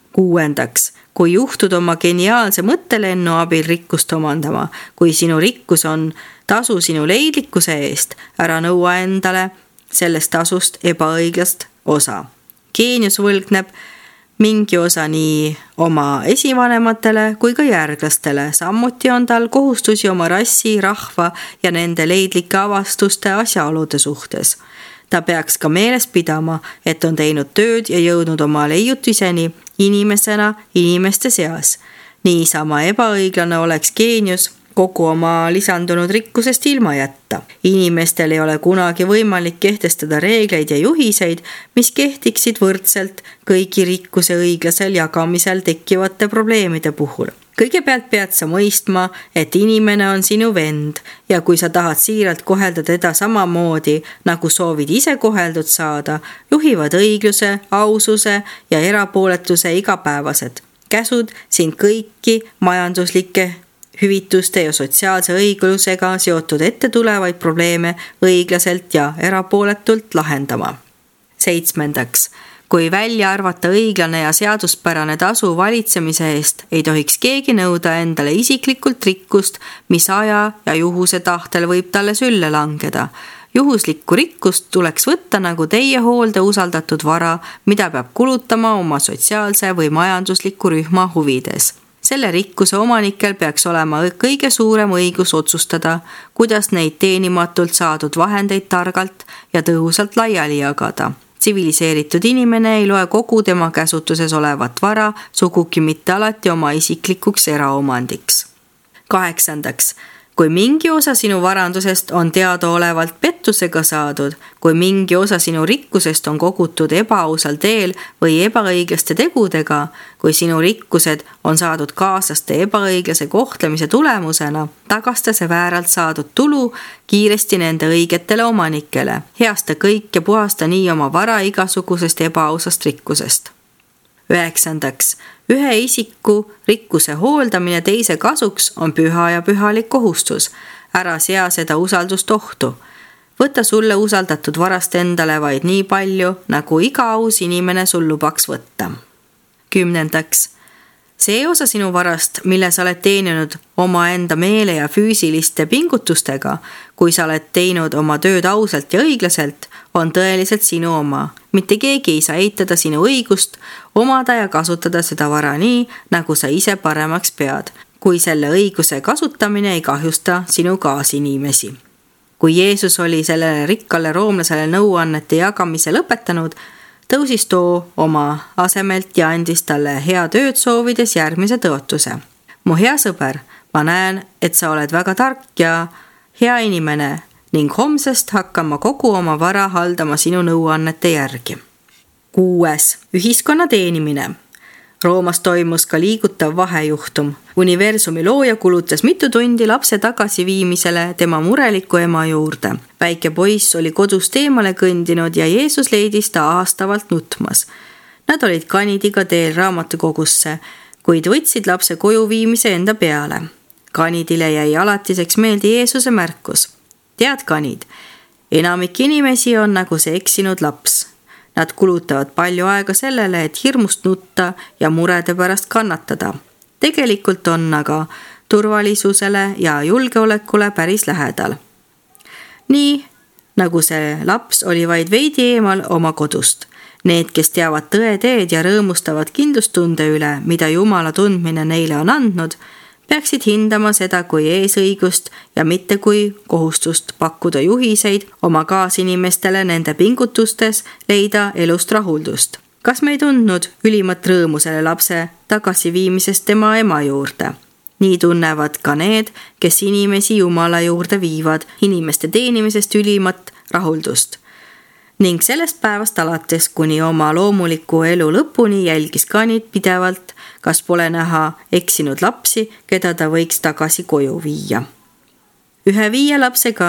6. Kui juhtud oma geniaalse mõttelennu abil rikkust omandama, kui sinu rikkus on tasu sinu leidlikkuse eest, ära nõua endale sellest tasust ebaõiglast osa. Geenius võlgneb mingi osa nii oma esivanematele kui ka järglastele. Samuti on tal kohustusi oma rassi, rahva ja nende leidlike avastuste asjaolude suhtes. Ta peaks ka meeles pidama, et on teinud tööd ja jõudnud oma leiutiseni inimesena inimeste seas. Niisama ebaõiglane oleks geenius kogu oma lisandunud rikkusest ilma jätta. Inimestel ei ole kunagi võimalik kehtestada reegleid ja juhiseid, mis kehtiksid võrdselt kõigi rikkuse õiglasel jagamisel tekkivate probleemide puhul. Kõigepealt pead sa mõistma, et inimene on sinu vend ja kui sa tahad siiralt kohelda teda samamoodi, nagu soovid ise koheldud saada, juhivad õigluse, aususe ja erapooletuse igapäevased. Käsud sind kõiki majanduslike hüvituste ja sotsiaalse õiglusega seotud ette tulevaid probleeme õiglaselt ja erapooletult lahendama. 7. Kui välja arvata õiglane ja seaduspärane tasu valitsemise eest, ei tohiks keegi nõuda endale isiklikult rikkust, mis aja ja juhuse tahtel võib talle sülle langeda. Juhuslikku rikkust tuleks võtta nagu teie hoolde usaldatud vara, mida peab kulutama oma sotsiaalse või majandusliku rühma huvides. Selle rikkuse omanikel peaks olema kõige suurem õigus otsustada, kuidas neid teenimatult saadud vahendeid targalt ja tõhusalt laiali jagada. Tsiviliseeritud inimene ei loe kogu tema käsutuses olevat vara sugugi mitte alati oma isiklikuks eraomandiks. 8. Kui mingi osa sinu varandusest on teadaolevalt pettusega saadud, kui mingi osa sinu rikkusest on kogutud ebaausal teel või ebaõiglaste tegudega, kui sinu rikkused on saadud kaaslaste ebaõiglase kohtlemise tulemusena, tagasta see vääralt saadud tulu kiiresti nende õigetele omanikele. Heasta kõik ja puhasta nii oma vara igasugusest ebaausast rikkusest. 9. Ühe isiku rikkuse hooldamine teise kasuks on püha ja pühalik kohustus. Ära sea seda usaldust ohtu. Võta sulle usaldatud varast endale vaid nii palju, nagu iga aus inimene sul lubaks võtta. 10. See osa sinu varast, mille sa oled teeninud omaenda meele ja füüsiliste pingutustega, kui sa oled teinud oma tööd ausalt ja õiglaselt, on tõeliselt sinu oma. Mitte keegi ei saa eitada sinu õigust omada ja kasutada seda vara nii, nagu sa ise paremaks pead, kui selle õiguse kasutamine ei kahjusta sinu kaasinimesi. Kui Jeesus oli sellele rikkale roomlasele nõuannete jagamise lõpetanud, tõusis too oma asemelt ja andis talle hea tööd soovides järgmise tõotuse. Mu hea sõber, ma näen, et sa oled väga tark ja hea inimene ning homsest hakkan ma kogu oma vara haldama sinu nõuannete järgi. 6. Ühiskonna teenimine. Roomas toimus ka liigutav vahejuhtum. Universumi looja kulutas mitu tundi lapse tagasiviimisele tema mureliku ema juurde. Väike poiss oli kodust eemale kõndinud ja Jeesus leidis ta aastavalt nutmas. Nad olid kanidiga teel raamatukogusse, kuid võtsid lapse koju viimise enda peale. Kanidile jäi alatiseks meelde Jeesuse märkus. Tead, kanid, enamik inimesi on nagu see eksinud laps. Nad kulutavad palju aega sellele, et hirmust nutta ja murede pärast kannatada. Tegelikult on aga turvalisusele ja julgeolekule päris lähedal. Nii nagu see laps oli vaid veidi eemal oma kodust. Need, kes teavad tõe teed ja rõõmustavad kindlustunde üle, mida Jumala tundmine neile on andnud, peaksid hindama seda kui eesõigust ja mitte kui kohustust pakkuda juhiseid oma kaasinimestele nende pingutustes leida elust rahuldust. Kas me ei tundnud ülimat rõõmu selle lapse tagasiviimisest tema ema juurde? Nii tunnevad ka need, kes inimesi Jumala juurde viivad, inimeste teenimisest ülimat rahuldust. Ning sellest päevast alates kuni oma loomuliku elu lõpuni jälgis kanid pidevalt, kas pole näha eksinud lapsi, keda ta võiks tagasi koju viia. Ühe 5 lapsega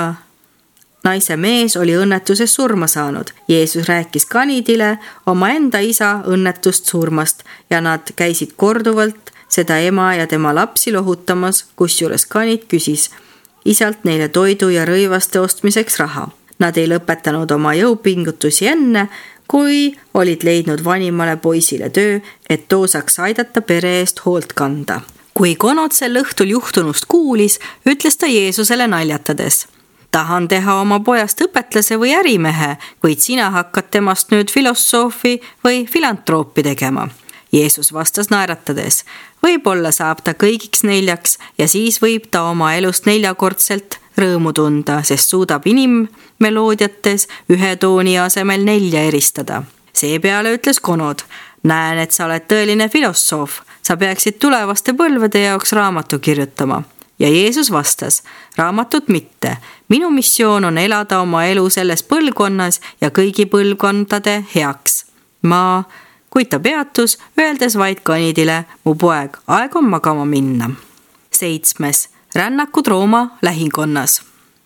naise mees oli õnnetuses surma saanud. Jeesus rääkis kanidile oma enda isa õnnetust surmast ja nad käisid korduvalt seda ema ja tema lapsi lohutamas, kusjuures kanid küsis isalt neile toidu ja rõivaste ostmiseks raha. Nad ei lõpetanud oma jõupingutusi enne, kui olid leidnud vanimale poisile töö, et too saaks aidata pere eest hoolt kanda. Kui konod sel õhtul juhtunust kuulis, ütles ta Jeesusele naljatades. Tahan teha oma pojast õpetlase või ärimehe, kuid sina hakkad temast nüüd filosoofi või filantroopi tegema. Jeesus vastas naeratades. Võib-olla saab ta kõigiks 4 ja siis võib ta oma elust 4-kordselt rõõmu tunda, sest suudab inimmeloodiates 1 tooni asemel 4 eristada. Seepeale ütles konod, näen, et sa oled tõeline filosoof, sa peaksid tulevaste põlvede jaoks raamatu kirjutama. Ja Jeesus vastas, raamatut mitte. Minu missioon on elada oma elu selles põlvkonnas ja kõigi põlvkondade heaks. Kuid ta peatus, öeldes vaid kanidile, mu poeg, aeg on magama minna. 7. Rännakud Rooma lähinkonnas.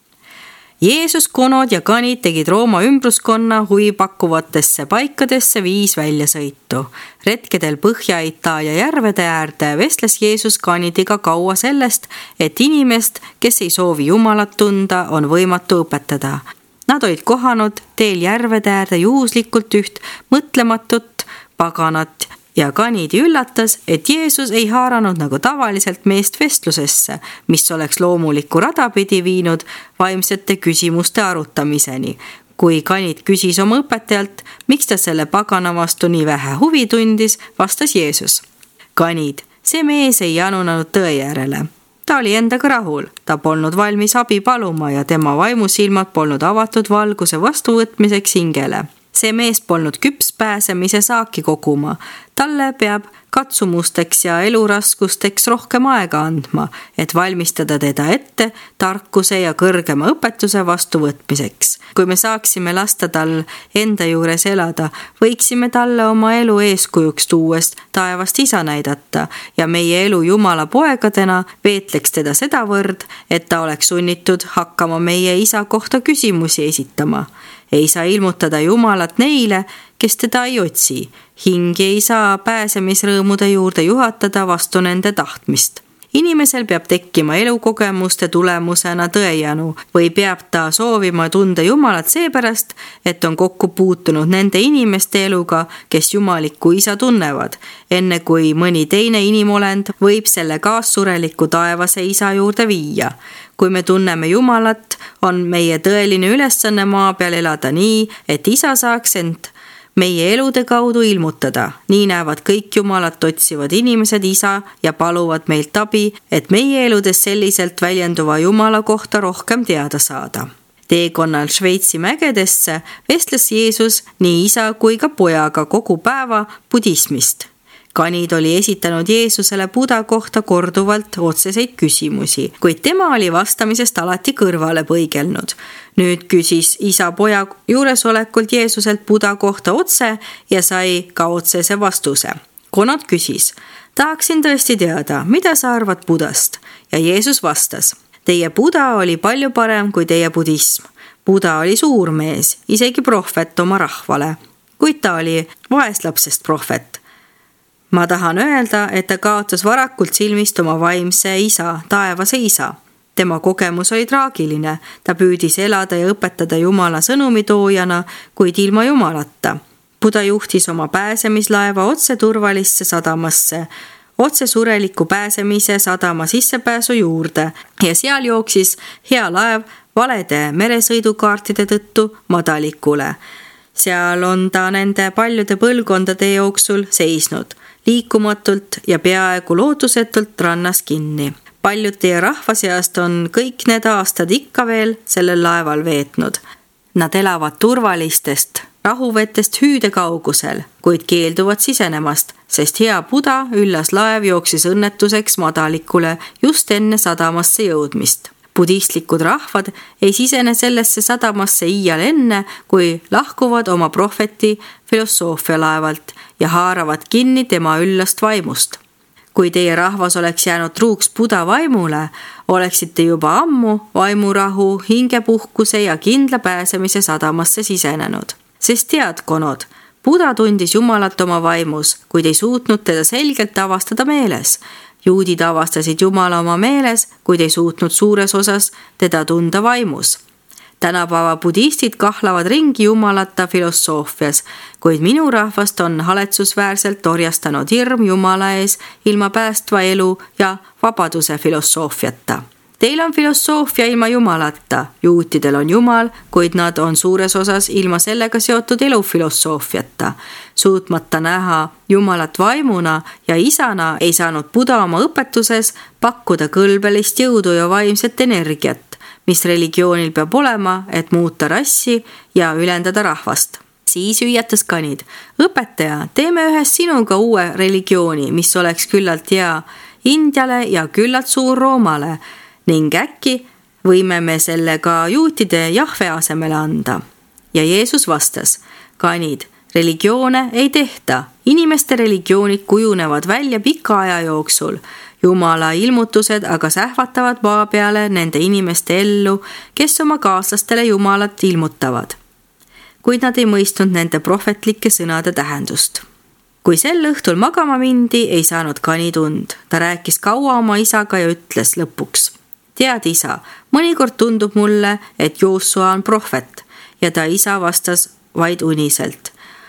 Jeesus, konod ja kanid tegid Rooma ümbruskonna huvipakkuvatesse paikadesse 5 väljasõitu. Retkedel Põhja-Itaalia järvede äärde vestles Jeesus kanidiga kaua sellest, et inimest, kes ei soovi Jumalat tunda, on võimatu õpetada. Nad olid kohanud teel järvede äärde juhuslikult üht mõtlematut paganat ja kanidi üllatas, et Jeesus ei haaranud nagu tavaliselt meest vestlusesse, mis oleks loomulikku rada pidi viinud vaimsete küsimuste arutamiseni. Kui kanid küsis oma õpetajalt, miks ta selle pagana vastu nii vähe huvi tundis, vastas Jeesus. Kanid, see mees ei janunanud tõe järele. Ta oli endaga rahul, ta polnud valmis abi paluma ja tema vaimusilmad polnud avatud valguse vastuvõtmiseks hingele. See mees polnud küps pääsemise saaki koguma. Talle peab katsumusteks ja eluraskusteks rohkem aega andma, et valmistada teda ette tarkuse ja kõrgema õpetuse vastuvõtmiseks. Kui me saaksime lasta tal enda juures elada, võiksime talle oma elu eeskujuks tuues taevast isa näidata ja meie elu Jumala poegadena veetleks teda sedavõrd, et ta oleks sunnitud hakkama meie isa kohta küsimusi esitama. Ei saa ilmutada Jumalat neile, kes teda ei otsi. Hingi ei saa pääsemisrõõmude juurde juhatada vastu nende tahtmist. Inimesel peab tekkima elukogemuste tulemusena tõejanu või peab ta soovima tunda Jumalat seepärast, et on kokku puutunud nende inimeste eluga, kes jumalikku isa tunnevad, enne kui mõni teine inimolend võib selle kaassureliku taevase isa juurde viia. Kui me tunneme Jumalat, on meie tõeline ülesanne maa peal elada nii, et isa saaks end meie elude kaudu ilmutada. Nii näevad kõik Jumalat otsivad inimesed isa ja paluvad meilt abi, et meie eludes selliselt väljenduva Jumala kohta rohkem teada saada. Teekonnal Šveitsi mägedesse vestles Jeesus nii isa kui ka pojaga kogu päeva budismist. Kanid oli esitanud Jeesusele Buda kohta korduvalt otseseid küsimusi, kuid tema oli vastamisest alati kõrvale põigelnud. Nüüd küsis isa poja juuresolekult Jeesuselt Buda kohta otse ja sai ka otsese vastuse. Konad küsis, tahaksin tõesti teada, mida sa arvad Budast? Ja Jeesus vastas, teie Buda oli palju parem kui teie budism. Buda oli suur mees, isegi prohvet oma rahvale, kuid ta oli vaeslapsest prohvet. Ma tahan öelda, et ta kaotas varakult silmist oma vaimse isa, taevase isa. Tema kogemus oli traagiline. Ta püüdis elada ja õpetada Jumala sõnumitoojana, kuid ilma Jumalata. Buda juhtis oma pääsemislaeva otse turvalisse sadamasse, otse sureliku pääsemise sadama sissepääsu juurde ja seal jooksis hea laev valede meresõidukaartide tõttu madalikule. Seal on ta nende paljude põlvkondade jooksul seisnud, liikumatult ja peaaegu lootusetult rannas kinni. Paljud teie rahva seast on kõik need aastad ikka veel sellel laeval veetnud. Nad elavad turvalistest rahuvetest hüüde kaugusel, kuid keelduvad sisenemast, sest hea Buda üllas laev jooksis õnnetuseks madalikule just enne sadamasse jõudmist. Budistlikud rahvad ei sisene sellesse sadamasse iial enne, kui lahkuvad oma prohveti filosoofia laevalt ja haaravad kinni tema üllast vaimust. Kui teie rahvas oleks jäänud truuks Buda vaimule, oleksite juba ammu vaimurahu, hingepuhkuse ja kindla pääsemise sadamasse sisenenud. Sest tead, konod, Buda tundis Jumalat oma vaimus, kuid ei suutnud teda selgelt avastada meeles. Juudid avastasid Jumala oma meeles, kuid ei suutnud suures osas teda tunda vaimus. Tänapäeva budistid kahlavad ringi Jumalata filosoofias, kuid minu rahvast on haletsusväärselt orjastanud hirm Jumala ees ilma päästva elu ja vabaduse filosoofiata. Teil on filosoofia ilma Jumalata, juutidel on Jumal, kuid nad on suures osas ilma sellega seotud elufilosoofiata. Suutmata näha Jumalat vaimuna ja isana ei saanud Buda oma õpetuses pakkuda kõlbelist jõudu ja vaimset energiat, mis religioonil peab olema, et muuta rassi ja ülendada rahvast. Siis hüüatas kanid, õpetaja, teeme ühes sinuga uue religiooni, mis oleks küllalt hea Indiale ja küllalt suur Roomale, ning äkki võime me selle ka juutide Jahve asemele anda. Ja Jeesus vastas, kanid, religioone ei tehta, inimeste religioonid kujunevad välja pika aja jooksul. Jumala ilmutused aga sähvatavad maa peale nende inimeste ellu, kes oma kaaslastele Jumalat ilmutavad. Kuid nad ei mõistnud nende prohvetlike sõnade tähendust. Kui sel õhtul magama mindi, ei saanud kanid und. Ta rääkis kaua oma isaga ja ütles lõpuks, tead isa, mõnikord tundub mulle, et Joosua on prohvet ja ta isa vastas vaid uniselt.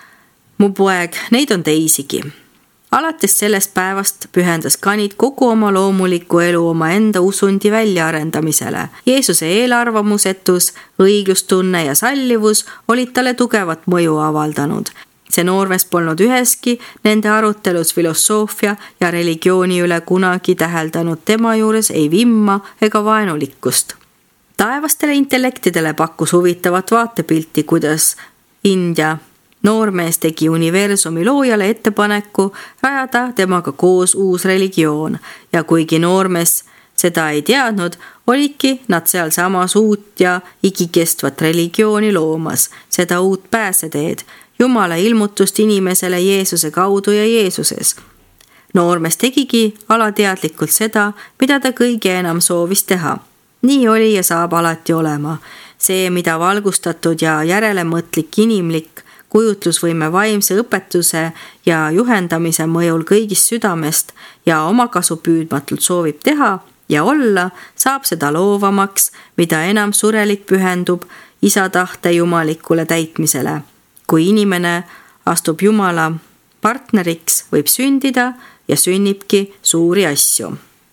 Mu poeg, neid on teisigi. Alates sellest päevast pühendas kanid kogu oma loomuliku elu oma enda usundi väljaarendamisele. Jeesuse eelarvamusetus, õiglustunne ja sallivus olid talle tugevat mõju avaldanud. See noormees polnud üheski nende arutelus filosoofia ja religiooni üle kunagi täheldanud tema juures ei vimma ega vaenulikkust. Taevastele intellektidele pakkus huvitavat vaatepilti, kuidas India noormees tegi universumi loojale ettepaneku rajada temaga koos uus religioon ja kuigi noormees seda ei teadnud, olidki nad seal samas uut ja igikestvat religiooni loomas, seda uut pääseteed, Jumala ilmutust inimesele Jeesuse kaudu ja Jeesuses. Noormees tegigi alateadlikult seda, mida ta kõige enam soovis teha. Nii oli ja saab alati olema. See, mida valgustatud ja järelemõtlik inimlik kujutlusvõime vaimse õpetuse ja juhendamise mõjul kõigist südamest ja omakasu püüdmatult soovib teha ja olla, saab seda loovamaks, mida enam surelik pühendub isa tahte jumalikule täitmisele. Kui inimene astub Jumala partneriks, võib sündida ja sünnibki suuri asju.